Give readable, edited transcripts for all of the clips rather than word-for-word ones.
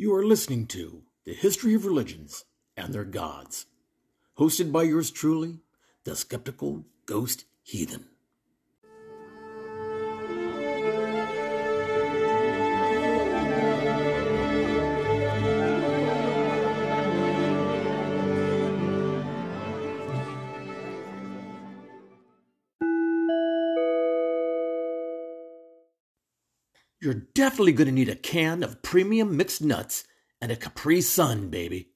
You are listening to The History of Religions and Their Gods, hosted by yours truly, the Skeptical Ghost Heathen. You're definitely going to need a can of premium mixed nuts and a Capri Sun, baby.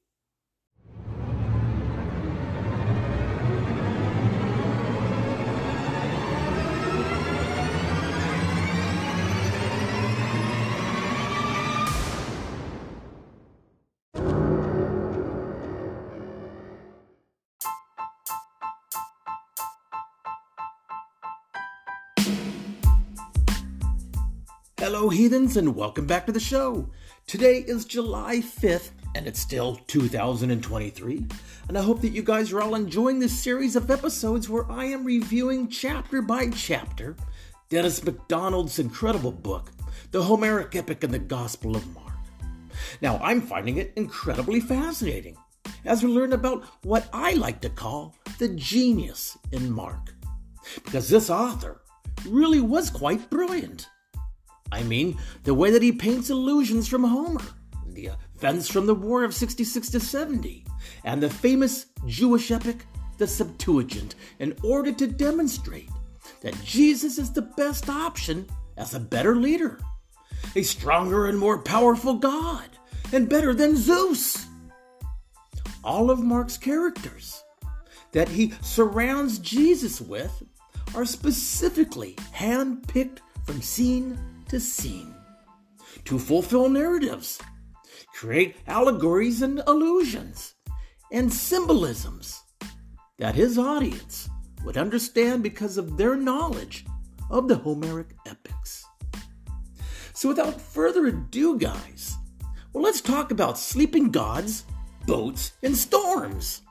Hello, heathens, and welcome back to the show. Today is July 5th, and it's still 2023, and I hope that you guys are all enjoying this series of episodes where I am reviewing chapter by chapter Dennis MacDonald's incredible book, The Homeric Epic and the Gospel of Mark. Now, I'm finding it incredibly fascinating as we learn about what I like to call the genius in Mark, because this author really was quite brilliant. I mean, the way that he paints allusions from Homer, the events from the War of 66 to 70, and the famous Jewish epic, the Septuagint, in order to demonstrate that Jesus is the best option as a better leader, a stronger and more powerful God, and better than Zeus. All of Mark's characters that he surrounds Jesus with are specifically hand-picked from scene to scene, to fulfill narratives, create allegories and allusions, and symbolisms that his audience would understand because of their knowledge of the Homeric epics. So without further ado, guys, well, let's talk about sleeping gods, boats, and storms.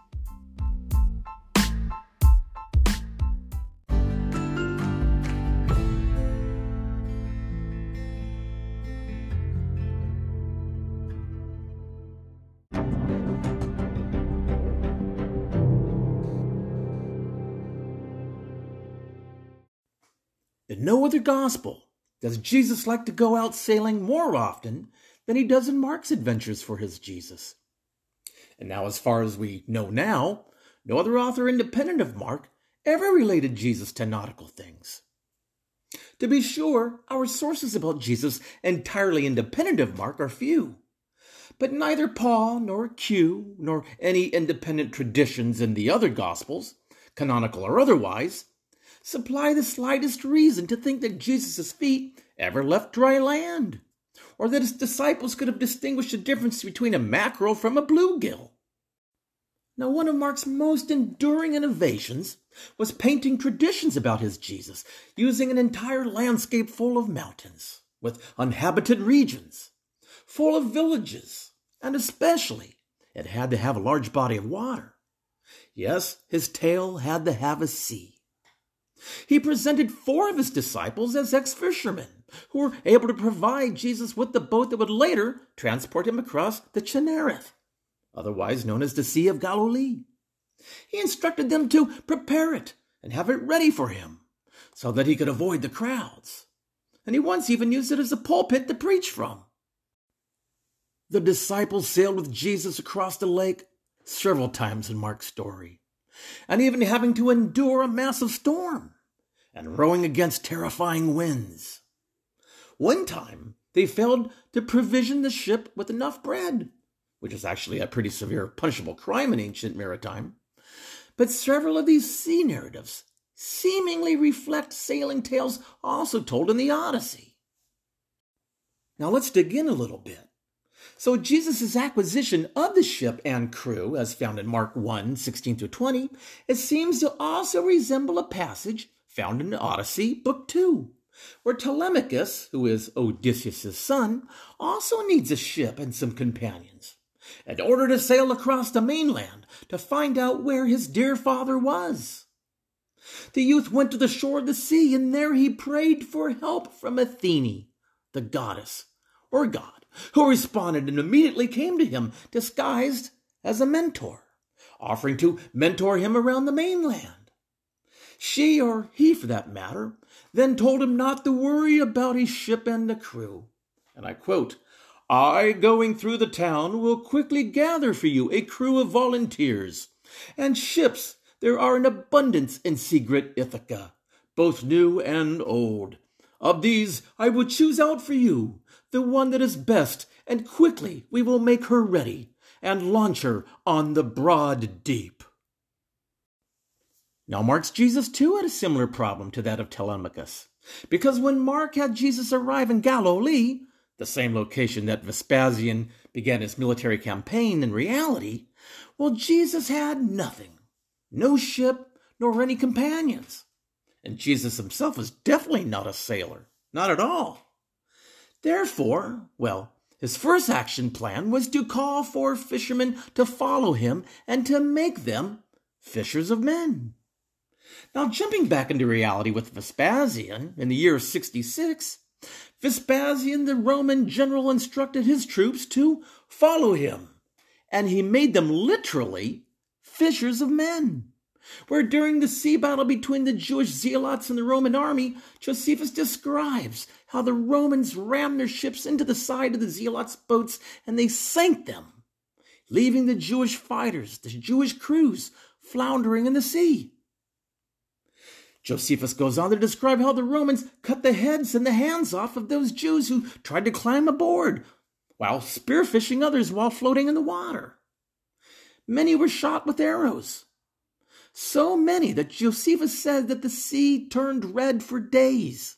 In no other gospel does Jesus like to go out sailing more often than he does in Mark's adventures for his Jesus. And now, as far as we know now, no other author independent of Mark ever related Jesus to nautical things. To be sure, our sources about Jesus entirely independent of Mark are few, but neither Paul nor Q nor any independent traditions in the other gospels, canonical or otherwise, supply the slightest reason to think that Jesus' feet ever left dry land, or that his disciples could have distinguished the difference between a mackerel from a bluegill. Now, one of Mark's most enduring innovations was painting traditions about his Jesus, using an entire landscape full of mountains, with uninhabited regions, full of villages, and especially, it had to have a large body of water. Yes, his tale had to have a sea. He presented 4 of his disciples as ex-fishermen who were able to provide Jesus with the boat that would later transport him across the Chinnereth, otherwise known as the Sea of Galilee. He instructed them to prepare it and have it ready for him so that he could avoid the crowds. And he once even used it as a pulpit to preach from. The disciples sailed with Jesus across the lake several times in Mark's story, and even having to endure a massive storm and rowing against terrifying winds. One time, they failed to provision the ship with enough bread, which is actually a pretty severe punishable crime in ancient maritime. But several of these sea narratives seemingly reflect sailing tales also told in the Odyssey. Now let's dig in a little bit. So Jesus' acquisition of the ship and crew, as found in Mark 1, 16-20, it seems to also resemble a passage found in the Odyssey, Book 2, where Telemachus, who is Odysseus' son, also needs a ship and some companions in order to sail across the mainland to find out where his dear father was. The youth went to the shore of the sea, and there he prayed for help from Athene, the goddess, or god, who responded and immediately came to him disguised as a mentor, offering to mentor him around the mainland. She, or he for that matter, then told him not to worry about his ship and the crew. And I quote, "I, going through the town, will quickly gather for you a crew of volunteers, and ships there are in abundance in Sigrid Ithaca, both new and old. Of these I will choose out for you the one that is best, and quickly we will make her ready, and launch her on the broad deep." Now Mark's Jesus too had a similar problem to that of Telemachus, because when Mark had Jesus arrive in Galilee, the same location that Vespasian began his military campaign in reality, well, Jesus had nothing, no ship, nor any companions. And Jesus himself was definitely not a sailor, not at all. Therefore, well, his first action plan was to call for fishermen to follow him and to make them fishers of men. Now, jumping back into reality with Vespasian in the year 66, Vespasian, the Roman general, instructed his troops to follow him, and he made them literally fishers of men. Where during the sea battle between the Jewish zealots and the Roman army, Josephus describes how the Romans rammed their ships into the side of the zealots' boats and they sank them, leaving the Jewish fighters, the Jewish crews, floundering in the sea. Josephus goes on to describe how the Romans cut the heads and the hands off of those Jews who tried to climb aboard, while spearfishing others while floating in the water. Many were shot with arrows. So many that Josephus said that the sea turned red for days.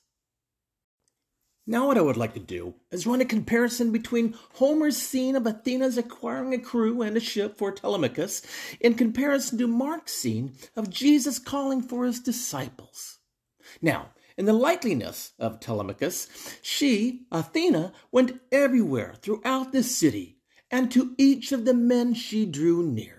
Now what I would like to do is run a comparison between Homer's scene of Athena's acquiring a crew and a ship for Telemachus in comparison to Mark's scene of Jesus calling for his disciples. Now, in the likeliness of Telemachus, she, Athena, went everywhere throughout the city, and to each of the men she drew near.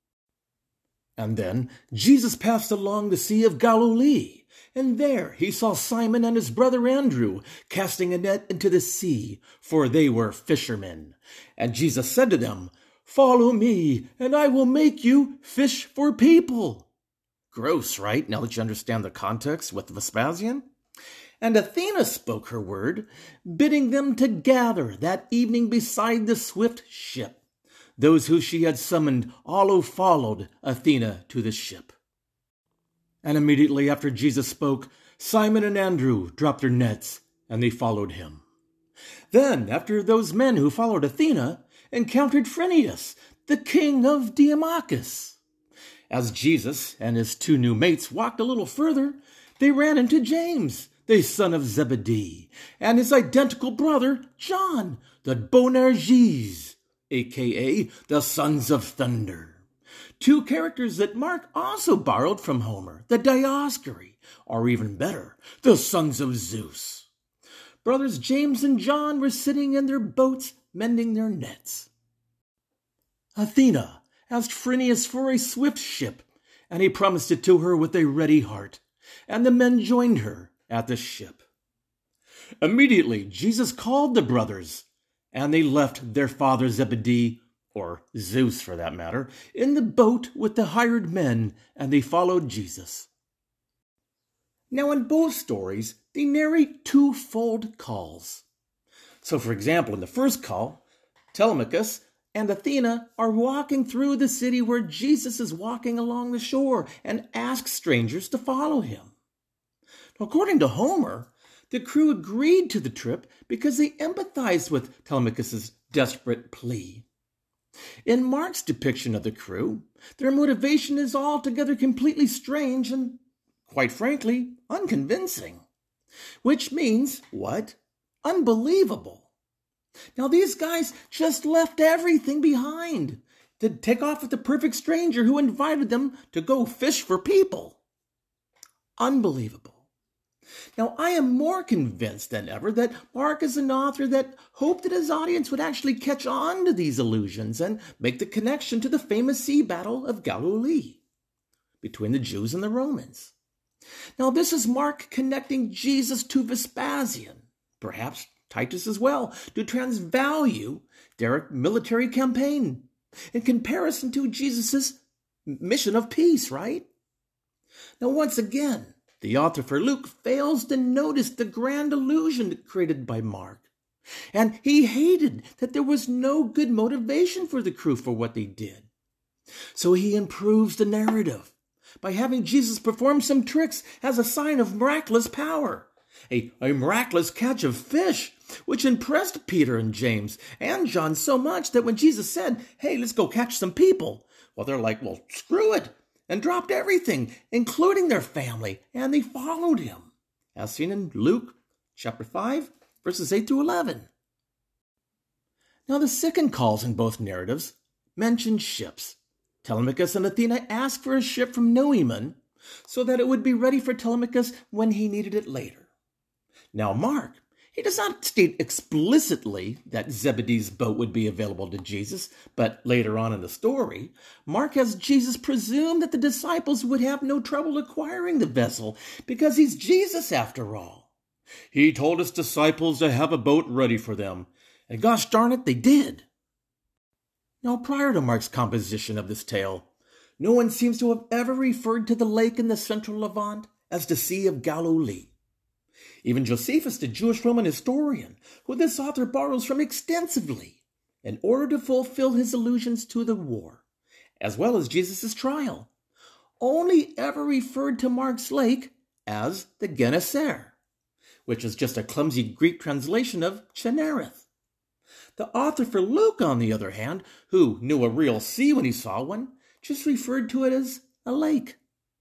And then Jesus passed along the Sea of Galilee, and there he saw Simon and his brother Andrew casting a net into the sea, for they were fishermen. And Jesus said to them, "Follow me, and I will make you fish for people." Gross, right? Now that you understand the context with Vespasian. And Athena spoke her word, bidding them to gather that evening beside the swift ship. Those who she had summoned all followed Athena to the ship. And immediately after Jesus spoke, Simon and Andrew dropped their nets, and they followed him. Then, after those men who followed Athena, encountered Phineas, the king of Diamachus. As Jesus and his two new mates walked a little further, they ran into James, the son of Zebedee, and his identical brother, John, the Boanerges, a.k.a. the Sons of Thunder. Two characters that Mark also borrowed from Homer, the Dioscuri, or even better, the Sons of Zeus. Brothers James and John were sitting in their boats mending their nets. Athena asked Phineas for a swift ship, and he promised it to her with a ready heart, and the men joined her at the ship. Immediately Jesus called the brothers, and they left their father Zebedee, or Zeus for that matter, in the boat with the hired men, and they followed Jesus. Now in both stories, they narrate twofold calls. So for example, in the first call, Telemachus and Athena are walking through the city where Jesus is walking along the shore and asks strangers to follow him. According to Homer, the crew agreed to the trip because they empathized with Telemachus' desperate plea. In Mark's depiction of the crew, their motivation is altogether completely strange and, quite frankly, unconvincing. Which means, what? Unbelievable. Now these guys just left everything behind to take off with the perfect stranger who invited them to go fish for people. Unbelievable. Now, I am more convinced than ever that Mark is an author that hoped that his audience would actually catch on to these allusions and make the connection to the famous sea battle of Galilee between the Jews and the Romans. Now, this is Mark connecting Jesus to Vespasian, perhaps Titus as well, to transvalue their military campaign in comparison to Jesus' mission of peace, right? Now, once again, the author for Luke fails to notice the grand illusion created by Mark. And he hated that there was no good motivation for the crew for what they did. So he improves the narrative by having Jesus perform some tricks as a sign of miraculous power. A miraculous catch of fish, which impressed Peter and James and John so much that when Jesus said, "Hey, let's go catch some people," well, they're like, "Well, screw it," and dropped everything, including their family, and they followed him, as seen in Luke chapter 5, verses 8 through 11. Now, the second calls in both narratives mention ships. Telemachus and Athena asked for a ship from Noemon so that it would be ready for Telemachus when he needed it later. Now, Mark, he does not state explicitly that Zebedee's boat would be available to Jesus, but later on in the story, Mark has Jesus presume that the disciples would have no trouble acquiring the vessel because he's Jesus after all. He told his disciples to have a boat ready for them, and gosh darn it, they did. Now, prior to Mark's composition of this tale, no one seems to have ever referred to the lake in the central Levant as the Sea of Galilee. Even Josephus, the Jewish Roman historian, who this author borrows from extensively, in order to fulfill his allusions to the war, as well as Jesus' trial, only ever referred to Mark's lake as the Gennesaret, which is just a clumsy Greek translation of Chinnereth. The author for Luke, on the other hand, who knew a real sea when he saw one, just referred to it as a lake.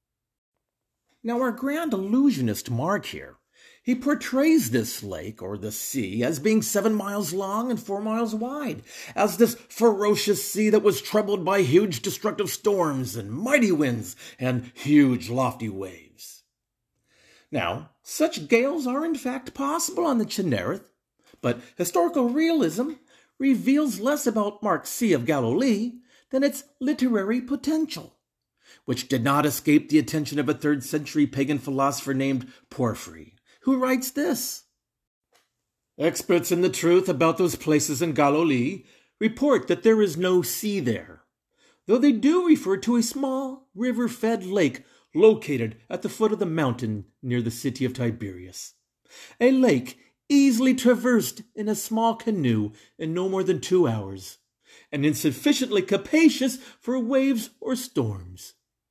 Now, our grand illusionist Mark here, he portrays this lake, or the sea, as being 7 miles long and 4 miles wide, as this ferocious sea that was troubled by huge destructive storms and mighty winds and huge lofty waves. Now, such gales are in fact possible on the Chinnereth, but historical realism reveals less about Mark's Sea of Galilee than its literary potential, which did not escape the attention of a 3rd century pagan philosopher named Porphyry, who writes this: "Experts in the truth about those places in Galilee report that there is no sea there, though they do refer to a small river-fed lake located at the foot of the mountain near the city of Tiberias, a lake easily traversed in a small canoe in no more than 2 hours, and insufficiently capacious for waves or storms."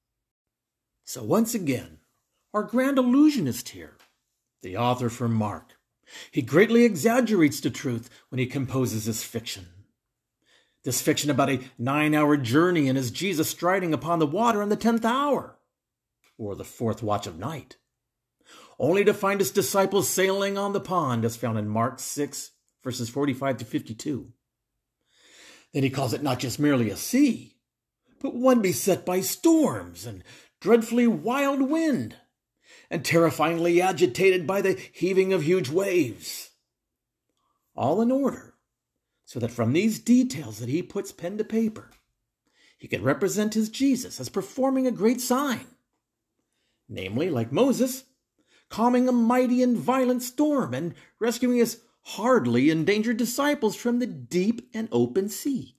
So once again, our grand illusionist here, the author for Mark, he greatly exaggerates the truth when he composes this fiction. This fiction about a 9-hour journey and his Jesus striding upon the water in the 10th hour, or the 4th watch of night, only to find his disciples sailing on the pond, as found in Mark 6, verses 45 to 52. Then he calls it not just merely a sea, but one beset by storms and dreadfully wild wind, and terrifyingly agitated by the heaving of huge waves. All in order, so that from these details that he puts pen to paper, he can represent his Jesus as performing a great sign, namely, like Moses, calming a mighty and violent storm and rescuing his hardly endangered disciples from the deep and open sea.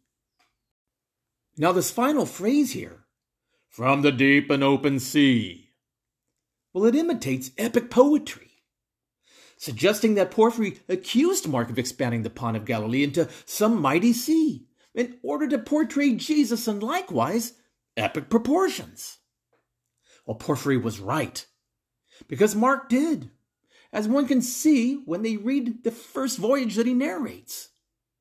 Now, this final phrase here, "from the deep and open sea," well, it imitates epic poetry, suggesting that Porphyry accused Mark of expanding the Pond of Galilee into some mighty sea in order to portray Jesus in likewise epic proportions. Well, Porphyry was right, because Mark did, as one can see when they read the first voyage that he narrates.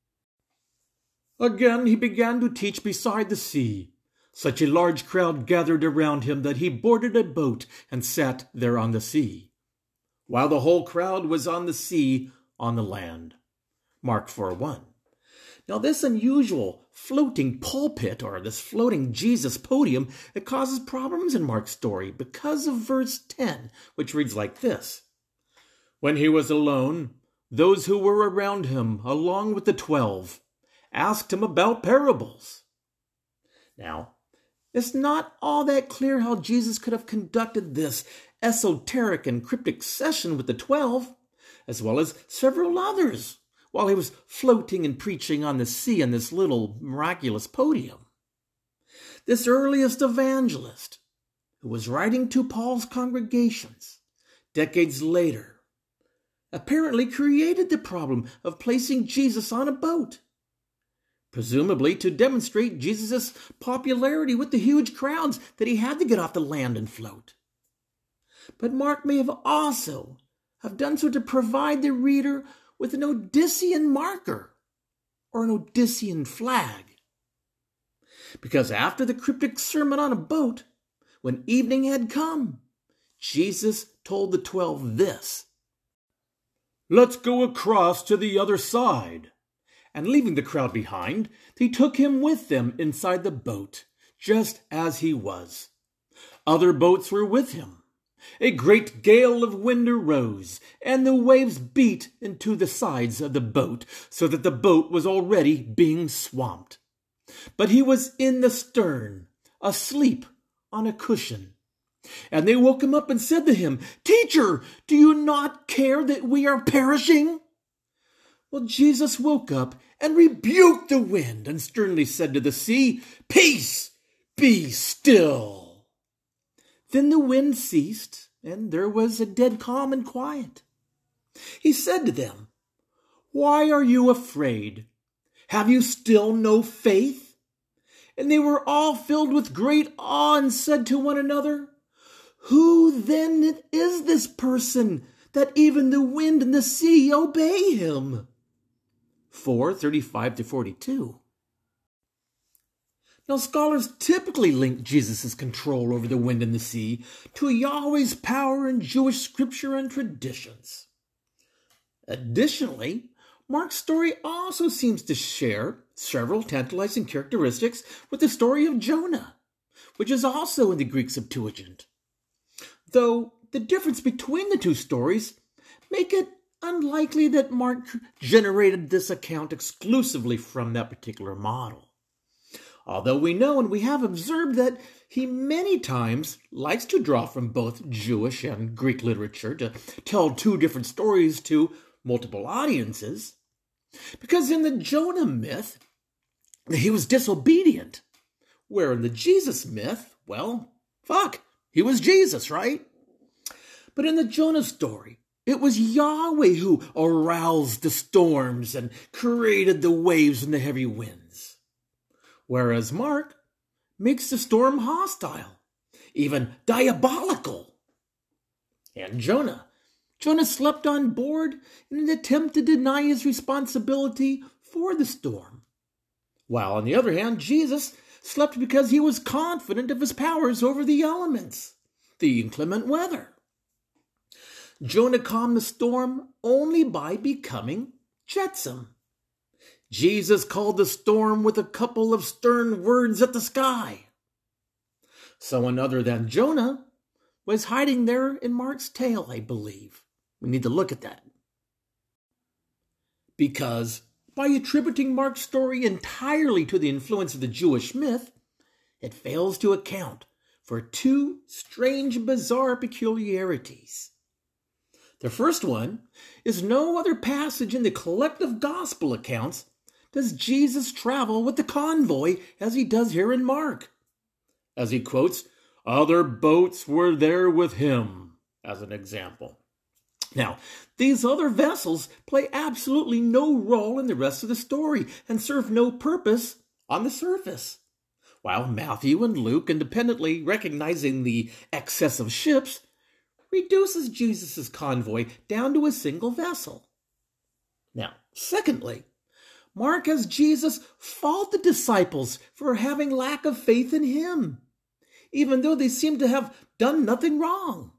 "Again he began to teach beside the sea. Such a large crowd gathered around him that he boarded a boat and sat there on the sea, while the whole crowd was on the sea on the land." Mark 4:1. Now, this unusual floating pulpit, or this floating Jesus podium, it causes problems in Mark's story because of verse 10, which reads like this: "When he was alone, those who were around him, along with the 12, asked him about parables." Now, it's not all that clear how Jesus could have conducted this esoteric and cryptic session with the 12, as well as several others, while he was floating and preaching on the sea on this little miraculous podium. This earliest evangelist, who was writing to Paul's congregations decades later, apparently created the problem of placing Jesus on a boat, presumably to demonstrate Jesus' popularity with the huge crowds that he had to get off the land and float. But Mark may have also have done so to provide the reader with an Odyssean marker or an Odyssean flag. Because after the cryptic sermon on a boat, when evening had come, Jesus told the 12 this: "Let's go across to the other side." And leaving the crowd behind, they took him with them inside the boat, just as he was. Other boats were with him. A great gale of wind arose, and the waves beat into the sides of the boat, so that the boat was already being swamped. But he was in the stern, asleep on a cushion. And they woke him up and said to him, "Teacher, do you not care that we are perishing?" Well, Jesus woke up and rebuked the wind and sternly said to the sea, "Peace, be still." Then the wind ceased, and there was a dead calm and quiet. He said to them, "Why are you afraid? Have you still no faith?" And they were all filled with great awe and said to one another, "Who then is this person that even the wind and the sea obey him?" 4:35-42. Now, scholars typically link Jesus' control over the wind and the sea to Yahweh's power in Jewish scripture and traditions. Additionally, Mark's story also seems to share several tantalizing characteristics with the story of Jonah, which is also in the Greek Septuagint. Though the difference between the two stories make it unlikely that Mark generated this account exclusively from that particular model. Although we know and we have observed that he many times likes to draw from both Jewish and Greek literature to tell two different stories to multiple audiences. Because in the Jonah myth, he was disobedient. Where in the Jesus myth, well, he was Jesus, right? But in the Jonah story, it was Yahweh who aroused the storms and created the waves and the heavy winds. Whereas Mark makes the storm hostile, even diabolical. And Jonah slept on board in an attempt to deny his responsibility for the storm. While on the other hand, Jesus slept because he was confident of his powers over the elements, the inclement weather. Jonah calmed the storm only by becoming jetsam. Jesus called the storm with a couple of stern words at the sky. Someone other than Jonah was hiding there in Mark's tale, I believe. We need to look at that. Because by attributing Mark's story entirely to the influence of the Jewish myth, it fails to account for two strange, bizarre peculiarities. The first one is no other passage in the collective gospel accounts does Jesus travel with the convoy as he does here in Mark, as he quotes, "Other boats were there with him," as an example. Now, these other vessels play absolutely no role in the rest of the story and serve no purpose on the surface, while Matthew and Luke, independently recognizing the excess of ships, reduces Jesus' convoy down to a single vessel. Now, secondly, Mark has Jesus fault the disciples for having lack of faith in him, even though they seem to have done nothing wrong.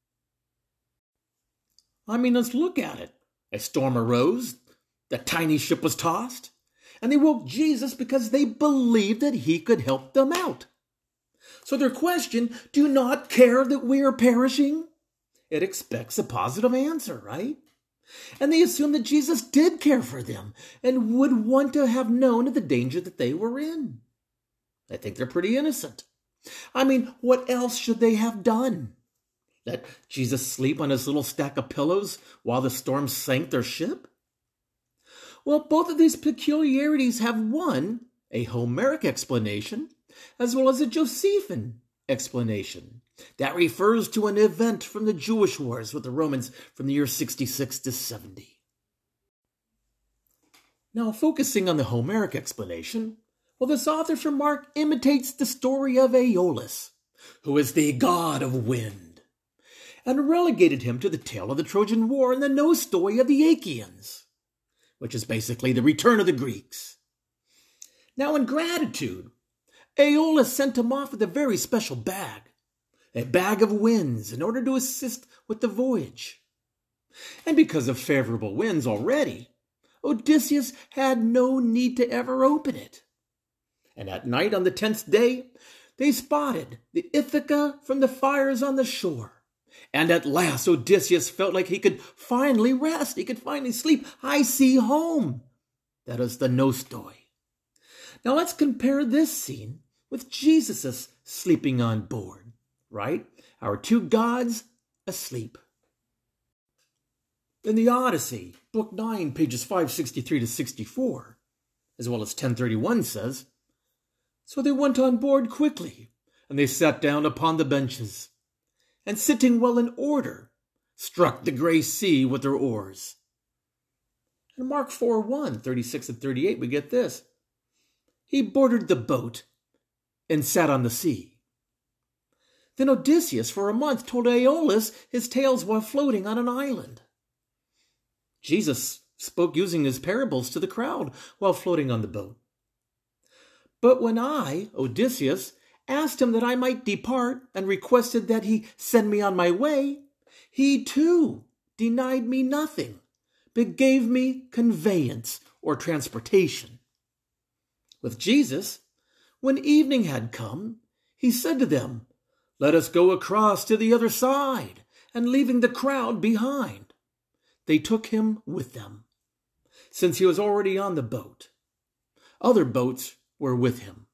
I mean, let's look at it. A storm arose, the tiny ship was tossed, and they woke Jesus because they believed that he could help them out. So their question, "Do you not care that we are perishing?" it expects a positive answer, right? And they assume that Jesus did care for them and would want to have known of the danger that they were in. I think they're pretty innocent. I mean, what else should they have done? Let Jesus sleep on his little stack of pillows while the storm sank their ship? Well, both of these peculiarities have one, a Homeric explanation, as well as a Josephine explanation that refers to an event from the Jewish wars with the Romans from the year 66 to 70. Now, focusing on the Homeric explanation, well, this author from Mark imitates the story of Aeolus, who is the god of wind, and relegated him to the tale of the Trojan War and the no-story of the Achaeans, which is basically the return of the Greeks. Now, in gratitude, Aeolus sent him off with a very special bag, a bag of winds, in order to assist with the voyage. And because of favorable winds already, Odysseus had no need to ever open it. And at night on the 10th day, they spotted the Ithaca from the fires on the shore. And at last Odysseus felt like he could finally rest. He could finally sleep. I see home. That is the nostoi. Now let's compare this scene with Jesus' sleeping on board, right? Our two gods asleep. In the Odyssey, Book 9, pages 563 to 64, as well as 1031 says, "So they went on board quickly, and they sat down upon the benches, and sitting well in order, struck the grey sea with their oars." In Mark 4:1, 36 and 38, we get this. "He boarded the boat and sat on the sea." Then Odysseus for a month told Aeolus his tales while floating on an island. Jesus spoke using his parables to the crowd while floating on the boat. "But when I, Odysseus, asked him that I might depart and requested that he send me on my way, he too denied me nothing, but gave me conveyance or transportation." With Jesus, when evening had come, he said to them, "Let us go across to the other side," and leaving the crowd behind, they took him with them, since he was already on the boat. Other boats were with him.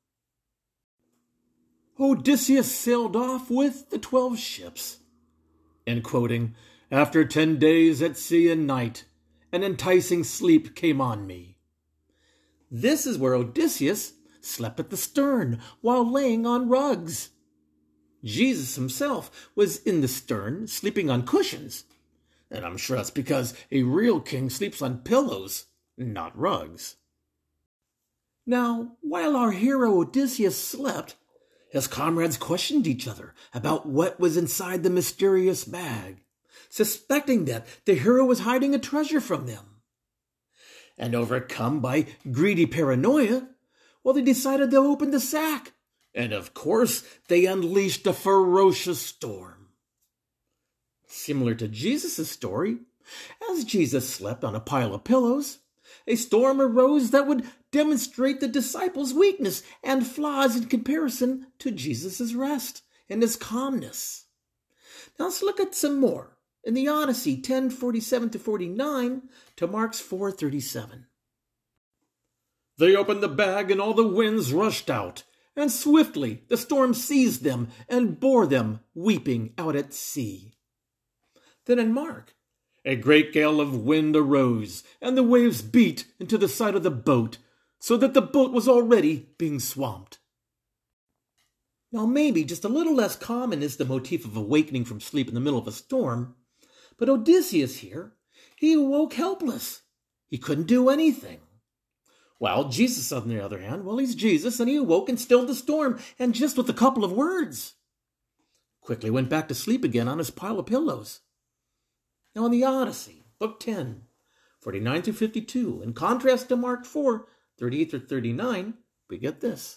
Odysseus sailed off with the 12 ships. And quoting, "After 10 days at sea and night, an enticing sleep came on me." This is where Odysseus slept at the stern while laying on rugs. Jesus himself was in the stern, sleeping on cushions. And I'm sure that's because a real king sleeps on pillows, not rugs. Now, while our hero Odysseus slept, his comrades questioned each other about what was inside the mysterious bag, suspecting that the hero was hiding a treasure from them. And overcome by greedy paranoia, well, they decided to open the sack. And of course, they unleashed a ferocious storm. Similar to Jesus' story, as Jesus slept on a pile of pillows, a storm arose that would demonstrate the disciples' weakness and flaws in comparison to Jesus' rest and his calmness. Now let's look at some more in the Odyssey 10:47 to 49 to Mark's 4:37. "They opened the bag and all the winds rushed out, and swiftly the storm seized them and bore them weeping out at sea." Then in Mark, "A great gale of wind arose, and the waves beat into the side of the boat, so that the boat was already being swamped." Now maybe just a little less common is the motif of awakening from sleep in the middle of a storm, but Odysseus here, he awoke helpless. He couldn't do anything. While Jesus, on the other hand, well, he's Jesus, and he awoke and stilled the storm, and just with a couple of words. Quickly went back to sleep again on his pile of pillows. Now in the Odyssey, Book 10, 49 through 52, in contrast to Mark 4, 38 through 39, we get this.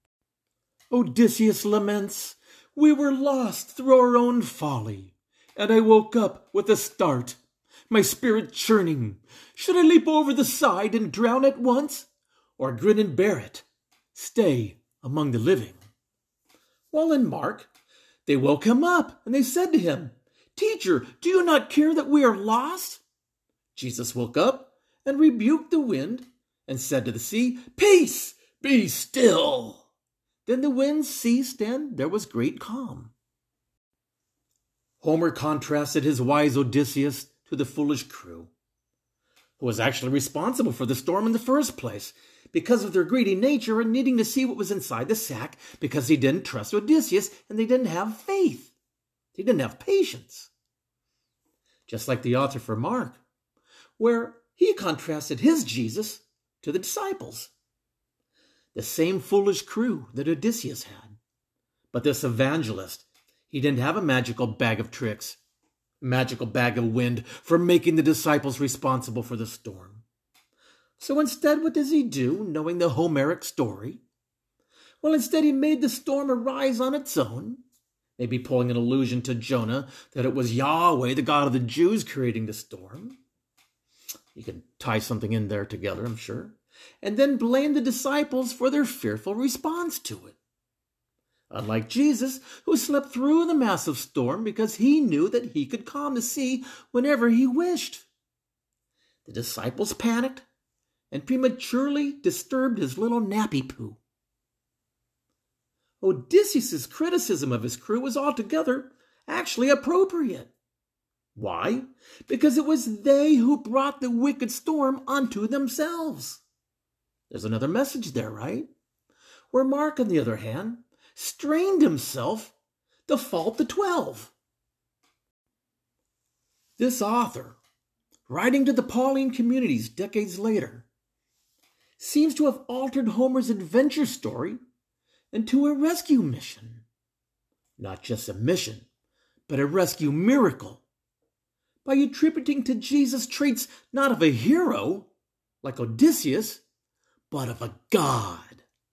"Odysseus laments, 'We were lost through our own folly, and I woke up with a start, my spirit churning. Should I leap over the side and drown at once, or grin and bear it, stay among the living?'" While in Mark, they woke him up, and they said to him, "Teacher, do you not care that we are lost?" Jesus woke up and rebuked the wind and said to the sea, "Peace, be still." Then the wind ceased and there was great calm. Homer contrasted his wise Odysseus to the foolish crew, who was actually responsible for the storm in the first place, because of their greedy nature and needing to see what was inside the sack, because they didn't trust Odysseus and they didn't have faith. They didn't have patience. Just like the author for Mark, where he contrasted his Jesus to the disciples. The same foolish crew that Odysseus had. But this evangelist, he didn't have a magical bag of tricks, a magical bag of wind for making the disciples responsible for the storm. So instead, what does he do, knowing the Homeric story? Well, instead he made the storm arise on its own, maybe pulling an allusion to Jonah that it was Yahweh, the God of the Jews, creating the storm. You can tie something in there together, I'm sure. And then blame the disciples for their fearful response to it. Unlike Jesus, who slept through the massive storm because he knew that he could calm the sea whenever he wished. The disciples panicked and prematurely disturbed his little nappy poo. Odysseus' criticism of his crew was altogether actually appropriate. Why? Because it was they who brought the wicked storm onto themselves. There's another message there, right? Where Mark, on the other hand, strained himself to fault the 12. This author, writing to the Pauline communities decades later, seems to have altered Homer's adventure story into a rescue mission. Not just a mission, but a rescue miracle, by attributing to Jesus traits not of a hero, like Odysseus, but of a god.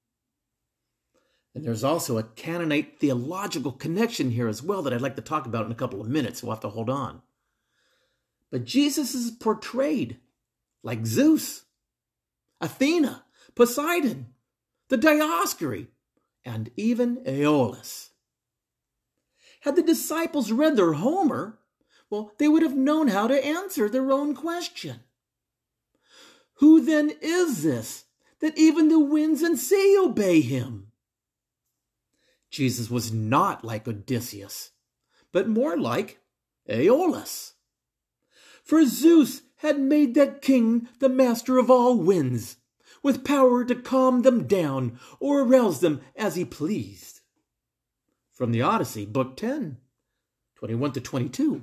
And there's also a Canaanite theological connection here as well that I'd like to talk about in a couple of minutes. We'll have to hold on. But Jesus is portrayed like Zeus, Athena, Poseidon, the Dioscuri, and even Aeolus. Had the disciples read their Homer, well, they would have known how to answer their own question. Who then is this that even the winds and sea obey him? Jesus was not like Odysseus, but more like Aeolus. For Zeus had made that king the master of all winds, with power to calm them down or arouse them as he pleased. From the Odyssey, Book 10, 21 to 22.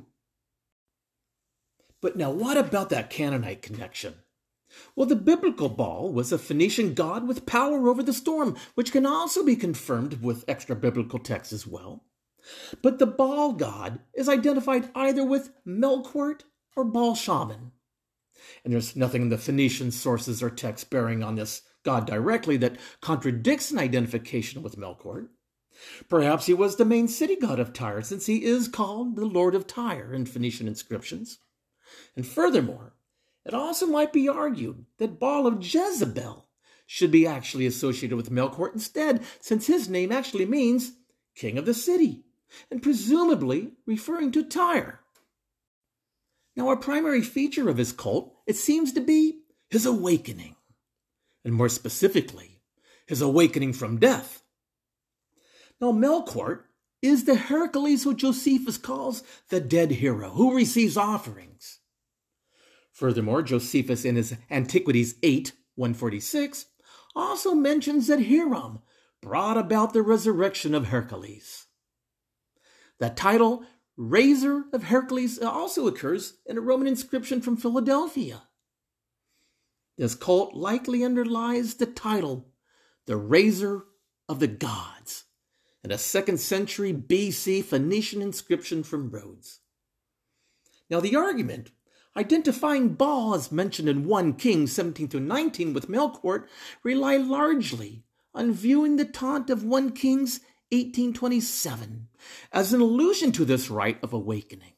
But now what about that Canaanite connection? Well, the biblical Baal was a Phoenician god with power over the storm, which can also be confirmed with extra-biblical texts as well. But the Baal god is identified either with Melkart or Baal Shaman. And there's nothing in the Phoenician sources or texts bearing on this god directly that contradicts an identification with Melkart. Perhaps he was the main city god of Tyre, since he is called the Lord of Tyre in Phoenician inscriptions. And furthermore, it also might be argued that Baal of Jezebel should be actually associated with Melkart instead, since his name actually means king of the city, and presumably referring to Tyre. Now, a primary feature of his cult, it seems to be his awakening, and more specifically, his awakening from death. Now, Melkart is the Hercules who Josephus calls the dead hero, who receives offerings. Furthermore, Josephus in his Antiquities 8, 146, also mentions that Hiram brought about the resurrection of Hercules. The title, Raiser of Hercules, also occurs in a Roman inscription from Philadelphia. This cult likely underlies the title, the Raiser of the Gods, in a 2nd century BC Phoenician inscription from Rhodes. Now, the argument identifying Baal as mentioned in 1 Kings 17-19 with Melkart rely largely on viewing the taunt of 1 Kings 18:27 as an allusion to this rite of awakening.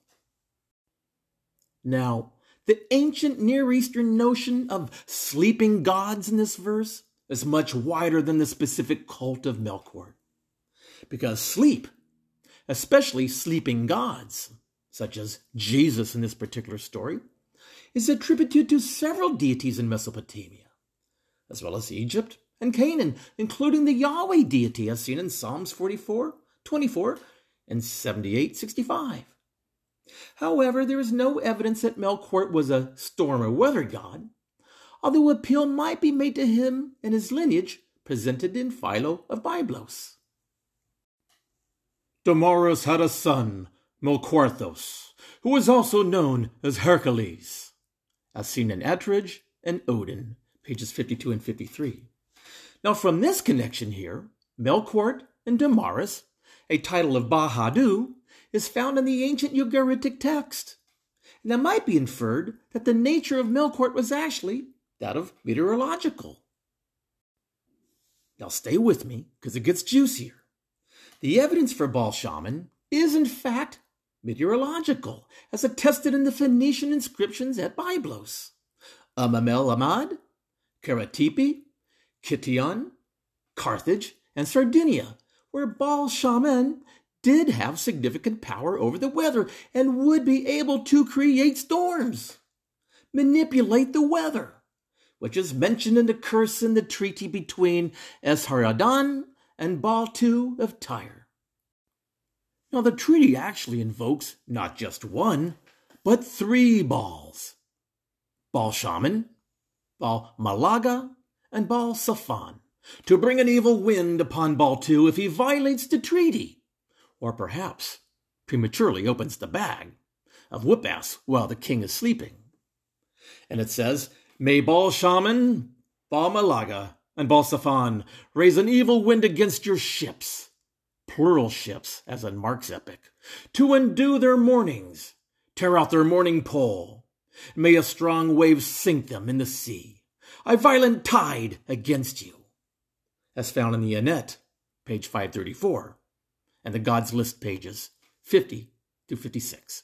Now, the ancient Near Eastern notion of sleeping gods in this verse is much wider than the specific cult of Melkart. Because sleep, especially sleeping gods, such as Jesus in this particular story, is attributed to several deities in Mesopotamia, as well as Egypt and Canaan, including the Yahweh deity as seen in Psalms 44, 24, and 78, 65. However, there is no evidence that Melkort was a storm or weather god, although appeal might be made to him and his lineage presented in Philo of Byblos. Damaris had a son, Melquarthos, who was also known as Hercules, as seen in Etridge and Odin, pages 52 and 53. Now from this connection here, Melkort and Damaris, a title of Bahadu, is found in the ancient Ugaritic text. And it might be inferred that the nature of Melkort was actually that of meteorological. Now stay with me, because it gets juicier. The evidence for Baal Shaman is in fact meteorological, as attested in the Phoenician inscriptions at Byblos. Amamel Amad, Karatepe, Kition, Carthage, and Sardinia, where Baal Shaman did have significant power over the weather and would be able to create storms, manipulate the weather, which is mentioned in the curse in the treaty between Esarhaddon and Baal II of Tyre. Now the treaty actually invokes not just one, but 3 Baals: Baal Shaman, Baal Malaga, and Baal Safan, to bring an evil wind upon Baal II if he violates the treaty, or perhaps prematurely opens the bag of whip-ass while the king is sleeping. And it says, "May Baal Shaman, Baal Malaga, and Baal Safan raise an evil wind against your ships," plural ships, as in Mark's epic, "to undo their moorings, tear out their mooring pole. May a strong wave sink them in the sea, a violent tide against you," as found in the Annette, page 534, and the Gods List pages 50 to 56.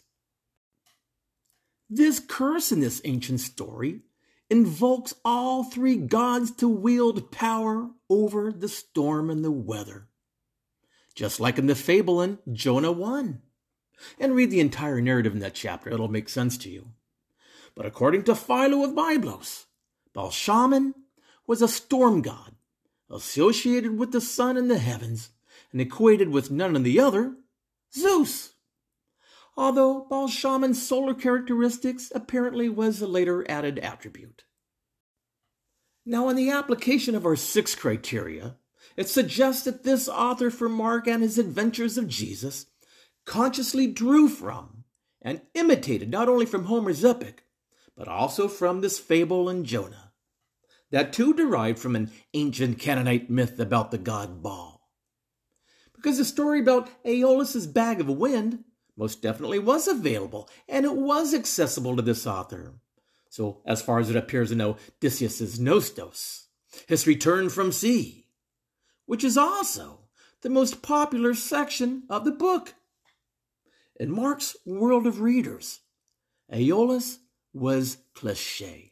This curse in this ancient story invokes all 3 gods to wield power over the storm and the weather, just like in the fable in Jonah 1. And read the entire narrative in that chapter, it'll make sense to you. But according to Philo of Byblos, Baal Shaman was a storm god associated with the sun in the heavens and equated with none of the other, Zeus. Although Baal Shaman's solar characteristics apparently was a later added attribute. Now, in the application of our 6 criteria, it suggests that this author for Mark and his adventures of Jesus consciously drew from and imitated not only from Homer's epic, but also from this fable in Jonah, that too derived from an ancient Canaanite myth about the god Baal. Because the story about Aeolus' bag of wind most definitely was available, and it was accessible to this author. So, as far as it appears in Odysseus' Nostos, his return from sea, which is also the most popular section of the book. In Mark's world of readers, Aeolus was cliché.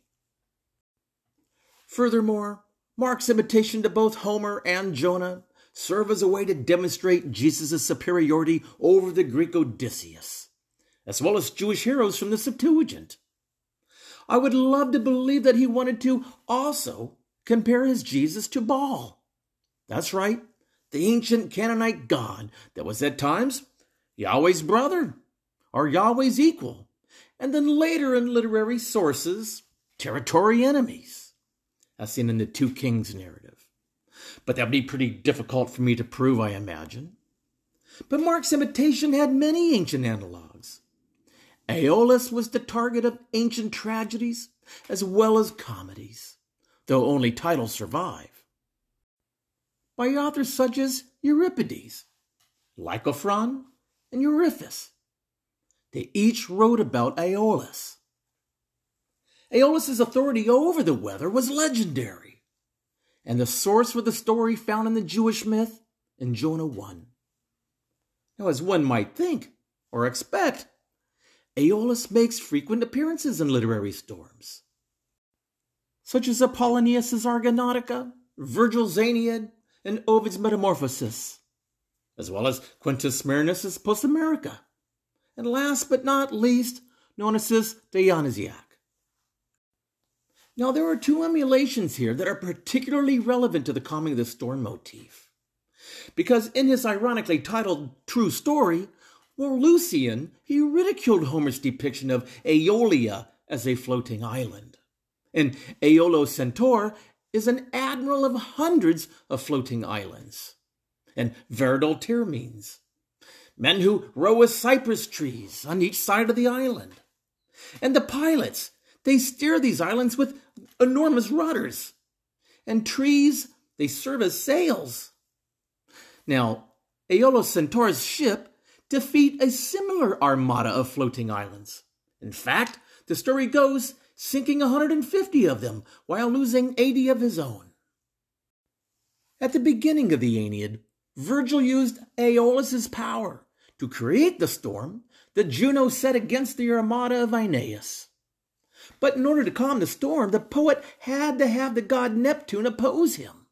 Furthermore, Mark's imitation to both Homer and Jonah serve as a way to demonstrate Jesus' superiority over the Greek Odysseus, as well as Jewish heroes from the Septuagint. I would love to believe that he wanted to also compare his Jesus to Baal. That's right, the ancient Canaanite god that was at times Yahweh's brother, or Yahweh's equal, and then later in literary sources, territory enemies, as seen in the 2 Kings narrative. But that would be pretty difficult for me to prove, I imagine. But Mark's imitation had many ancient analogues. Aeolus was the target of ancient tragedies as well as comedies, though only titles survive, by authors such as Euripides, Lycophron, and Euryphes. They each wrote about Aeolus. Aeolus' authority over the weather was legendary, and the source for the story found in the Jewish myth in Jonah 1. Now, as one might think or expect, Aeolus makes frequent appearances in literary storms, such as Apollonius' Argonautica, Virgil's Aeneid, and Ovid's Metamorphoses, as well as Quintus Marinus' Post-America, and last but not least, Nonnus' Dionysiac. Now, there are 2 emulations here that are particularly relevant to the calming of the storm motif, because in his ironically titled True Story, Well, Lucian, he ridiculed Homer's depiction of Aeolia as a floating island. And Aeolus Centaur is an admiral of hundreds of floating islands. And Veridal means men who row as cypress trees on each side of the island. And the pilots, they steer these islands with enormous rudders. And trees, they serve as sails. Now, Aeolus Centaur's ship defeat a similar armada of floating islands. In fact, the story goes sinking 150 of them while losing 80 of his own. At the beginning of the Aeneid, Virgil used Aeolus's power to create the storm that Juno set against the armada of Aeneas. But in order to calm the storm, the poet had to have the god Neptune oppose him.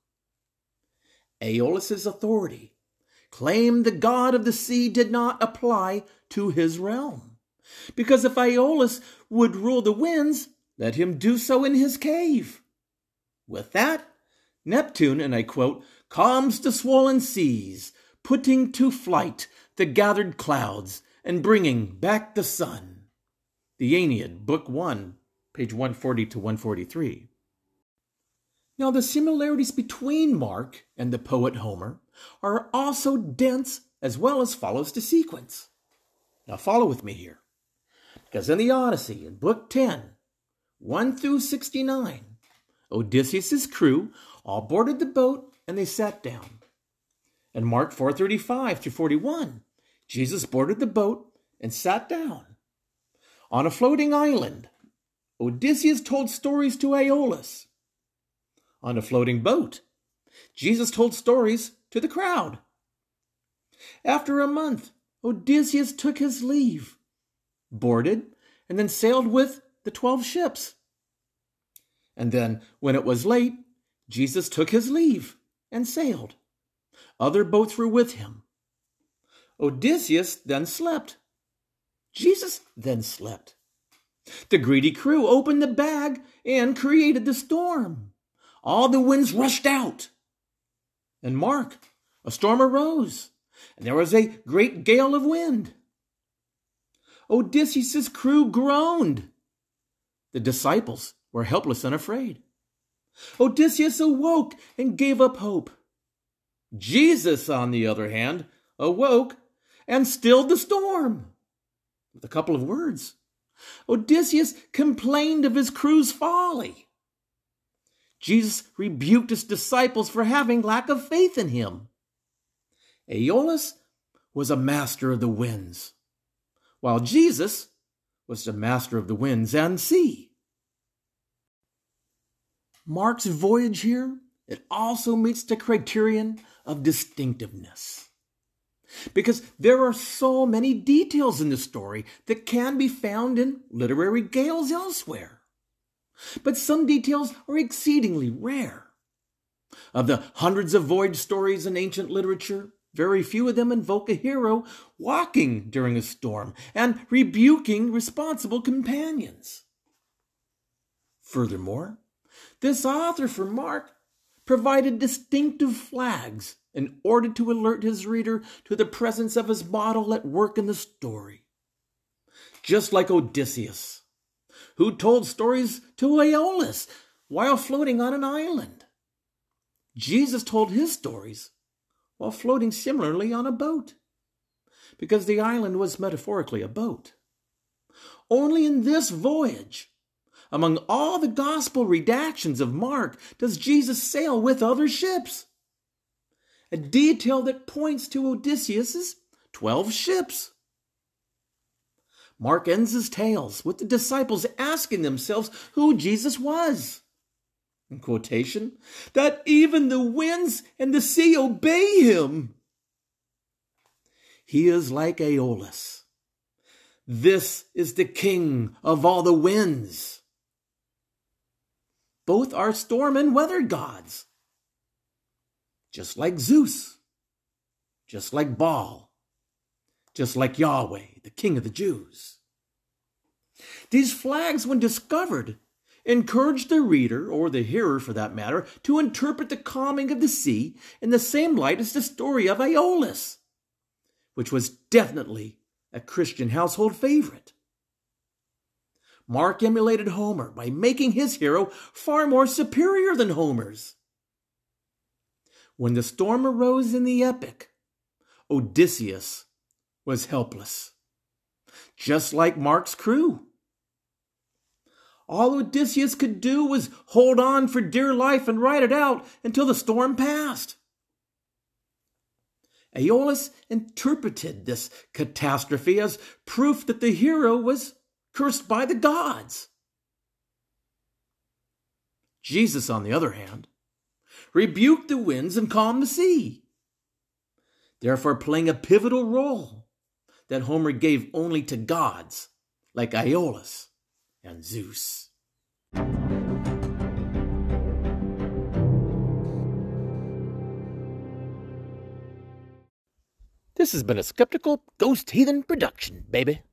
Aeolus's authority claimed the god of the sea did not apply to his realm, because if Aeolus would rule the winds, let him do so in his cave. With that, Neptune, and I quote, calms the swollen seas, putting to flight the gathered clouds, and bringing back the sun. The Aeneid, Book 1, page 140 to 143. Now, the similarities between Mark and the poet Homer are also dense as well as follows the sequence. Now, follow with me here. Because in the Odyssey, in Book 10, 1 through 69, Odysseus' crew all boarded the boat and they sat down. In Mark 4:35 through 41, Jesus boarded the boat and sat down. On a floating island, Odysseus told stories to Aeolus. On a floating boat, Jesus told stories to the crowd. After a month, Odysseus took his leave, boarded, and then sailed with the 12 ships. And then, when it was late, Jesus took his leave and sailed. Other boats were with him. Odysseus then slept. Jesus then slept. The greedy crew opened the bag and created the storm. All the winds rushed out. And mark, a storm arose, and there was a great gale of wind. Odysseus' crew groaned. The disciples were helpless and afraid. Odysseus awoke and gave up hope. Jesus, on the other hand, awoke and stilled the storm. With a couple of words, Odysseus complained of his crew's folly. Jesus rebuked his disciples for having lack of faith in him. Aeolus was a master of the winds, while Jesus was the master of the winds and sea. Mark's voyage here, it also meets the criterion of distinctiveness. Because there are so many details in the story that can be found in literary gales elsewhere. But some details are exceedingly rare. Of the hundreds of voyage stories in ancient literature, very few of them invoke a hero walking during a storm and rebuking responsible companions. Furthermore, this author for Mark provided distinctive flags in order to alert his reader to the presence of his model at work in the story. Just like Odysseus, who told stories to Aeolus while floating on an island. Jesus told his stories while floating similarly on a boat, because the island was metaphorically a boat. Only in this voyage, among all the gospel redactions of Mark, does Jesus sail with other ships, a detail that points to Odysseus' 12 ships. Mark ends his tales with the disciples asking themselves who Jesus was. In quotation, that even the winds and the sea obey him. He is like Aeolus. This is the king of all the winds. Both are storm and weather gods. Just like Zeus, just like Baal, just like Yahweh, the King of the Jews. These flags, when discovered, encourage the reader, or the hearer for that matter, to interpret the calming of the sea in the same light as the story of Aeolus, which was definitely a Christian household favorite. Mark emulated Homer by making his hero far more superior than Homer's. When the storm arose in the epic, Odysseus was helpless, just like Mark's crew. All Odysseus could do was hold on for dear life and ride it out until the storm passed. Aeolus interpreted this catastrophe as proof that the hero was cursed by the gods. Jesus, on the other hand, rebuked the winds and calmed the sea, therefore playing a pivotal role that Homer gave only to gods like Aeolus and Zeus. This has been a Skeptical Ghost Heathen production, baby.